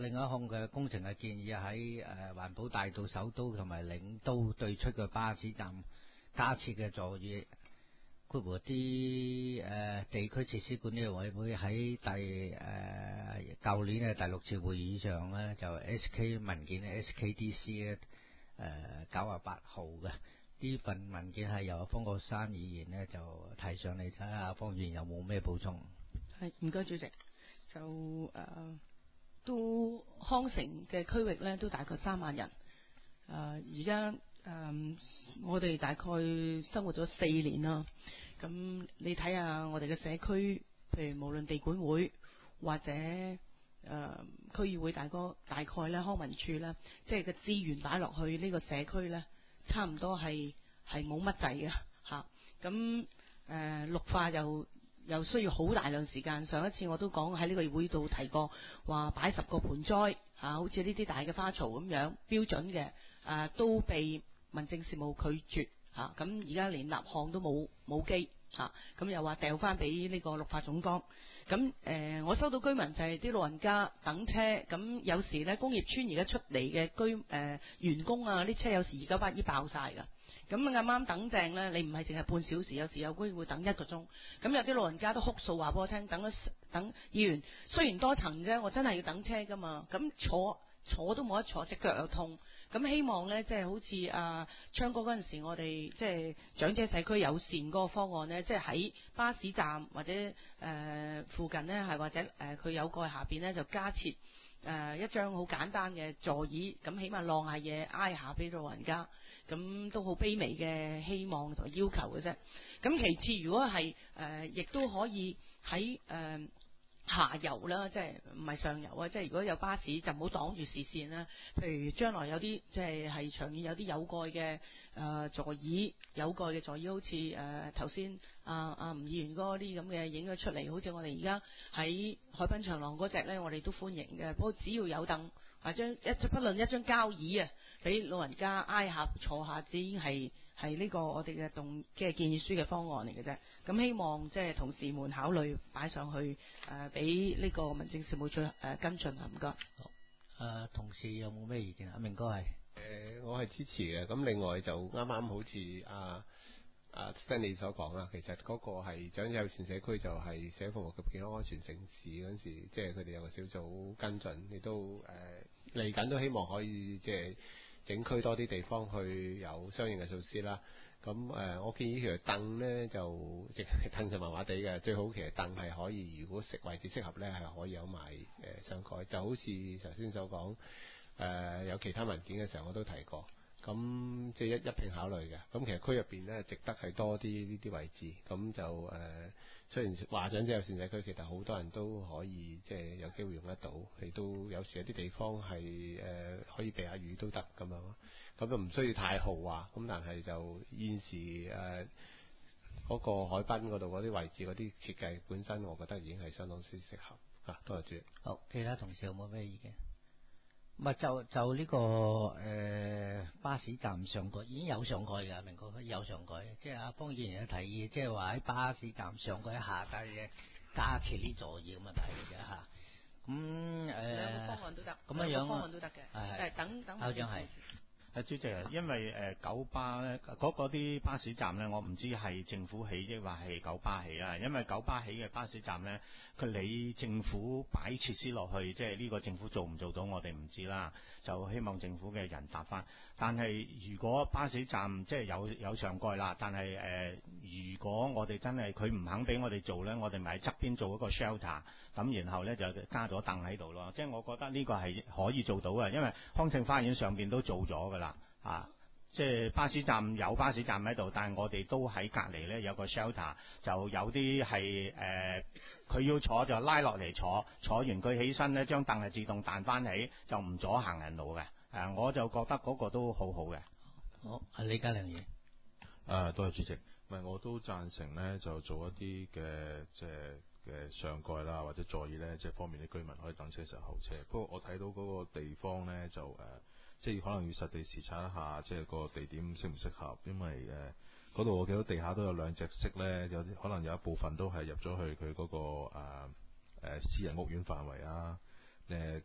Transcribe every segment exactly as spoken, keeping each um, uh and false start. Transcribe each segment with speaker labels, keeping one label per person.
Speaker 1: 另一項嘅工程嘅建議喺誒環保大道首都同埋領都對出嘅巴士站加設嘅座椅，括弧啲誒地區設施管理委員會喺第誒舊年嘅第六次會議上咧，就 S K 文件 S K D C 咧誒九啊八號嘅呢份文件係由方國珊議員咧就提上嚟，睇下方議員有冇咩補充。
Speaker 2: 係，唔該主席。就誒、呃、都康城嘅區域咧，都大概三萬人。誒而家誒我哋大概生活咗四年啦。咁你睇下我哋嘅社區，譬如無論地管會或者誒、呃、區議會大哥，大概咧康文署咧，即係個資源擺落去呢個社區咧，差唔多係係冇乜滯嘅嚇。咁誒綠化又又需要好大量時間。上一次我都講喺呢個會度提過，話擺十個盆栽嚇，好似呢啲大嘅花槽咁樣標準嘅，誒都被民政事務拒絕嚇。咁而家連立項都冇冇機嚇，咁又話掉翻俾呢個綠化總綱。咁誒我收到居民就係啲老人家等車，咁有時咧工業村而家出嚟嘅居誒員工啊，啲車有時二九八已爆晒㗎。咁啱啱等正咧，你唔係淨係半小時，有時有機會等一個鐘。咁有啲老人家都哭訴話俾我聽，等咗等議員，雖然多層啫，我真係要等車噶嘛。咁坐坐都冇得坐，隻腳又痛。咁希望咧，即係好似啊昌哥嗰陣時，我哋即係長者社區友善嗰個方案咧，即係喺巴士站或者誒、呃、附近咧，係或者誒佢、呃、有個下邊咧就加設。誒、呃、一張好簡單嘅座椅，咁起碼晾下嘢挨下俾老人家，咁都好卑微嘅希望同要求嘅啫。咁其次，如果係誒，亦、呃、都可以喺誒、呃、下游啦，即係唔係上游啊，即係如果有巴士就唔好擋住視線啦。譬如將來有啲即係係長遠有啲有蓋嘅誒座椅，有蓋嘅座椅好似誒頭先阿阿吳議員嗰啲咁嘅影咗出嚟，好似我哋而家喺海濱長廊嗰隻咧，我哋都歡迎嘅。不過只要有凳或者一不論一張膠椅啊，俾老人家挨下坐下，已經係係呢個我哋嘅動即係建議書嘅方案嚟嘅啫。咁希望即係同事們考慮擺上去誒，俾、呃、呢個民政事務處誒跟進啊，唔該。
Speaker 1: 好，誒、呃、同事有冇咩意見啊？明哥係
Speaker 3: 誒，我係支持嘅。咁另外就啱啱好似阿阿 Stanley 所講啦，其實嗰個係長者友善社區，就係社會服務及健康安全城市嗰陣時，即係佢哋有個小組跟進，亦都誒嚟緊都希望可以即係整區多啲地方去有相應嘅措施啦。咁誒、呃，我建議其實凳咧就淨係凳就麻麻地嘅，最好其實凳係可以，如果食位置適合咧，係可以有埋誒上蓋，就好似頭先所講誒、呃、有其他文件嘅時候我都提過，咁即係一一併考慮嘅。咁其實區入邊咧值得係多啲呢啲位置，咁就誒、呃、雖然話長者友善社區，其實好多人都可以即係有機會用得到，亦都有時有啲地方係誒、呃、可以避下雨都得咁樣。咁就唔需要太豪華，咁但係就現時誒嗰、呃那個海濱嗰度嗰啲位置嗰啲設計本身，我覺得已經係相當之適合啊。多謝主席。
Speaker 1: 好，其他同事有冇咩意見？唔係就就呢、這個誒、呃、巴士站上蓋已經有上蓋㗎，明哥有上蓋，即係阿方議員嘅提議，即係話喺巴士站上蓋下架嘅加設呢座椅咁嘅提議嘅嚇。咁誒
Speaker 2: 兩個方案都得，
Speaker 1: 咁樣樣
Speaker 2: 方案都得嘅，係等等。校
Speaker 1: 長係。
Speaker 4: 誒主席啊，因為誒九巴咧嗰啲巴士站咧，我唔知係政府起抑或係九巴起啊。因為九巴起嘅巴士站咧，佢理政府擺設施落去，即係呢個政府做唔做到，我哋唔知啦。就希望政府嘅人答翻。但係如果巴士站即係有有上蓋啦，但係誒、呃，如果我哋真係佢唔肯俾我哋做咧，我哋咪喺側邊做一個 shelter， 咁然後咧就加咗凳喺度咯。即係我覺得呢個係可以做到嘅，因為康正花園上邊都做咗㗎啦。啊，即係巴士站有巴士站喺度，但係我哋都喺隔離呢有個 shelter， 就有啲係誒，佢、呃、要坐就拉落嚟坐，坐完佢起身呢張凳係自動彈翻起，就唔阻行人路嘅。誒、呃，我就覺得嗰個都好好嘅。
Speaker 1: 好，係李家亮議員。
Speaker 5: 啊，多謝主席。唔係，我都贊成呢，就做一啲嘅即係嘅上蓋啦，或者座椅呢，即係方便啲居民可以等車時候候車。不過我睇到嗰個地方呢，就誒。呃即係可能要實地視察一下，即係個地點適唔適合，因為誒嗰度我見到地下都有兩隻色咧，有啲可能有一部分都係入咗去佢嗰、嗰個誒、呃、私人屋苑範圍啊。誒咁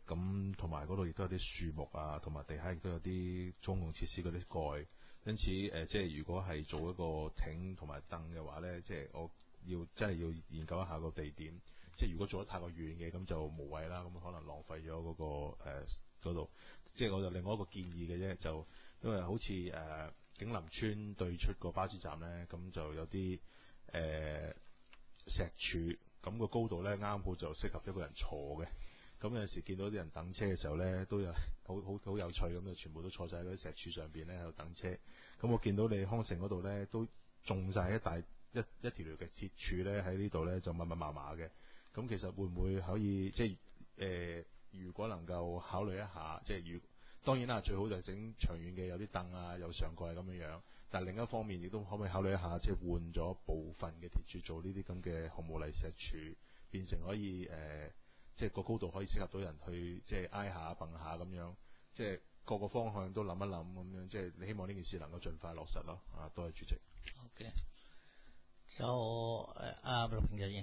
Speaker 5: 咁同埋嗰度亦都有啲樹木啊，同埋地下亦都有啲公共設施嗰啲蓋，因此誒、呃，即係如果係做一個艇同埋凳嘅話咧，即係我要真係要研究一下個地點。即係如果做得太過遠嘅，咁就無謂啦，咁可能浪費咗嗰個誒嗰度。即係我就另外一個建議嘅啫，就因為好似誒、呃、景林村對出個巴士站咧，咁就有啲誒、呃、石柱，咁個高度咧啱好就適合一個人坐嘅。咁有陣時見到啲人等車嘅時候咧，都有好好好有趣咁，就全部都坐晒喺嗰啲石柱上邊咧喺度等車。咁我見到你康城嗰度咧都種晒一大一一條條嘅鐵柱咧喺呢度咧就密密麻麻嘅。咁其實會唔會可以即係誒、呃？如果能夠考慮一下，即係如當然啦，最好就係整長遠嘅，有啲凳啊，有上蓋咁樣樣。但另一方面，亦都可唔可以考慮一下，即係換咗部分嘅鐵柱做呢啲咁嘅紅毛泥石柱，變成可以誒、呃，即係個高度可以適合到人去，即係挨下蹦下咁樣，即係各個方向都諗一諗咁樣，即係你希望呢件事能夠盡快落實咯。啊，多謝主席。
Speaker 1: OK，就誒阿陸平議員。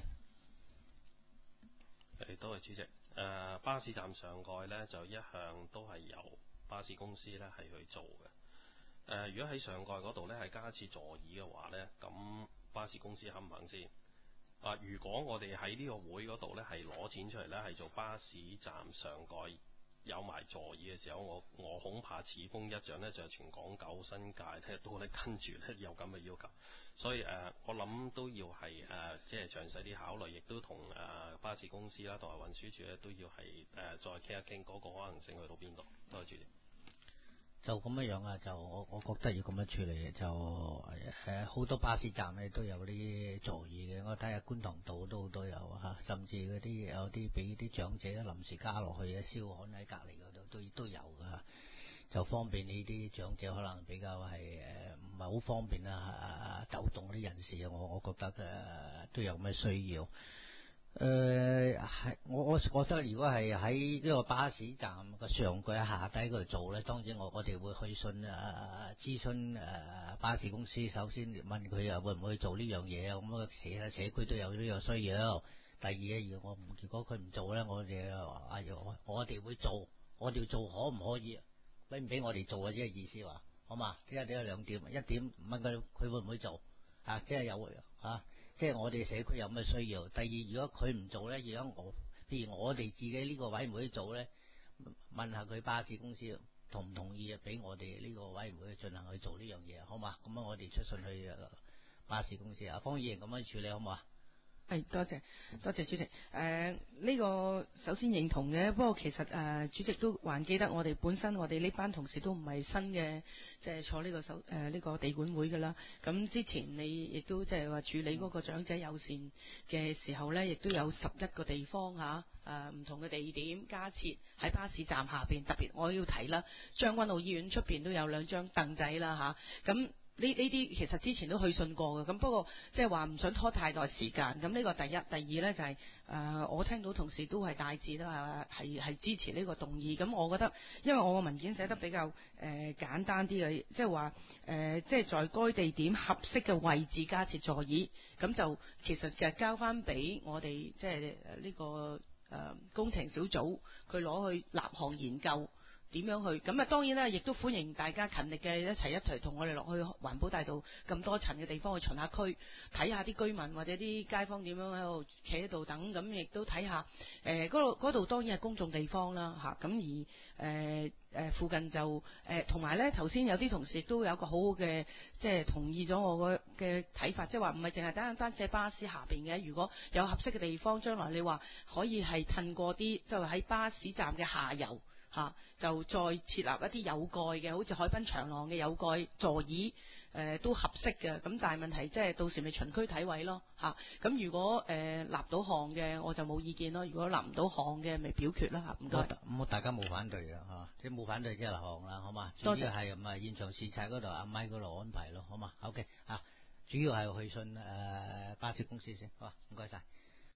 Speaker 6: 誒，多謝主席。誒、呃，巴士站上蓋咧就一向都係由巴士公司咧係去做嘅。誒、呃，如果喺上蓋嗰度咧係加設座椅嘅話咧，咁巴士公司肯唔肯先？啊、呃，如果我哋喺呢個會嗰度咧係攞錢出嚟咧係做巴士站上蓋有埋座椅嘅時候，我我恐怕此風一長咧就係、是、全港九新界咧都咧跟住咧有咁嘅要求。所以誒、呃，我諗都要係誒、呃，即係詳細啲考慮，亦都同誒、呃、巴士公司啦，同埋運輸署咧，都要係誒、呃、再傾一傾嗰個可能性去到邊度。多謝主席。
Speaker 1: 就咁樣樣啊，就我我覺得要咁樣處理嘅，就誒好、呃、多巴士站咧都有啲座椅嘅，我睇下觀塘道都好多有嚇，甚至嗰啲有啲俾啲長者臨時加落去嘅燒焊喺隔離嗰度都都有㗎。就方便呢啲長者可能比較係誒唔係好方便啊，走動啲人士，我我覺得誒、呃、都有咁嘅需要。誒、呃、係我我我覺得如果係喺呢個巴士站個上蓋下低嗰度做咧，當然我我哋會去信誒諮詢誒巴士公司，首先問佢啊會唔會做呢樣嘢啊？咁啊社社區都有呢個需要。第二咧，如果我唔如果佢唔做咧，我哋啊我我哋會做，我哋做可唔可以？俾唔俾我哋做啊？即係意思話，好嘛？即係呢有兩點，一點問佢佢會唔會做啊？即係有啊，即係我哋社區有咩需要。第二，如果佢唔做咧，如果我譬如我哋自己呢個委員會做咧，問下佢巴士公司同唔同意啊？俾我哋呢個委員會進行去做呢樣嘢，好嘛？咁啊，我哋出信去巴士公司啊，方議員咁樣處理好唔好啊？
Speaker 2: 係，多謝多謝主席。誒、呃、呢、這個首先認同嘅，不過其實誒、呃、主席都還記得我哋本身我哋呢班同事都唔係新嘅，即、就、係、是、坐呢個手誒呢個地管會㗎啦。咁之前你亦都即係話處理嗰個長者友善嘅時候咧，亦都有十一個地方嚇誒唔同嘅地點加設喺巴士站下邊，特別我要提啦，將軍澳醫院出邊都有兩張凳仔啦嚇，咁、啊。呢呢啲其實之前都去信過嘅，咁不過即係話唔想拖太耐時間。咁呢個第一，第二呢就係、是、誒、呃，我聽到同事都係大致都係係係支持呢個動議。咁我覺得，因為我個文件寫得比較誒、呃、簡單啲嘅，即係話誒，即係在該地點合適嘅位置加設座椅，咁就其實就交翻俾我哋即係呢個誒、呃、工程小組，佢攞去立項研究。點樣去？咁啊，當然啦，亦都歡迎大家勤力嘅一齊一齊同我哋落去環保大道咁多層嘅地方去巡下區，睇下啲居民或者啲街坊點樣喺度企喺度等，咁亦都睇下誒嗰度嗰度當然係公眾地方啦嚇。咁、啊、而誒誒、呃呃、附近就誒同埋咧，頭先有啲同事亦都有個好好嘅，即係同意咗我個嘅睇法，即係話唔係淨係單單隻巴士下邊嘅，如果有合適嘅地方，將來你話可以係褪過啲，就喺巴士站嘅下游。嚇、啊，就再設立一啲有蓋嘅，好似海濱長廊嘅有蓋座椅，誒、呃、都合適嘅。咁但係問題即係到時咪循區睇位咯嚇。咁、啊、如果誒、呃、立到項嘅，我就冇意見咯。如果立唔到項嘅，咪表決啦嚇。唔該。
Speaker 1: 咁大家冇反對嘅嚇，即係冇反對即係立項啦，好嘛？
Speaker 2: 多謝。
Speaker 1: 主要係咁啊，現場視察嗰度阿咪嗰度安排咯，好嘛？OK 啊，主要係去信誒、呃、巴士公司先，好嘛？唔該晒。